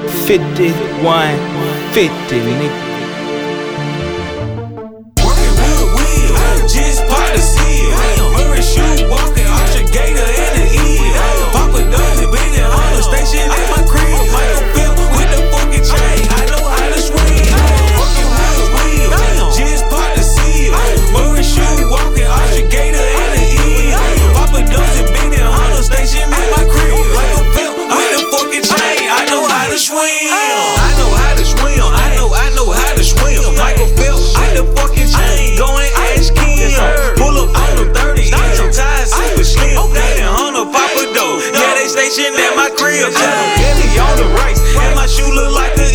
5150, nigga. Working with a wheel, just part the seal. Murray shoe walking, Archer Gator and the eel. Papa dozen been in on the station at my crib. Michael Phelps with the fucking chain, I know how to swim. Working with a wheel, just part the seal. Murray shoe walking, Archer Gator and the eel. Papa dozen been in on the station at my crib. Michael Phelps with the fucking chain, I know how to swim. I know how to swim, I know how to swim. Michael Phelps with the fucking chain, going ask Kim. Pull up on the 30, ties super slim. Daddy Hunter, Papa Doe, yeah, they stationed at my crib. Tell them Billy on the race, and my shoe look like a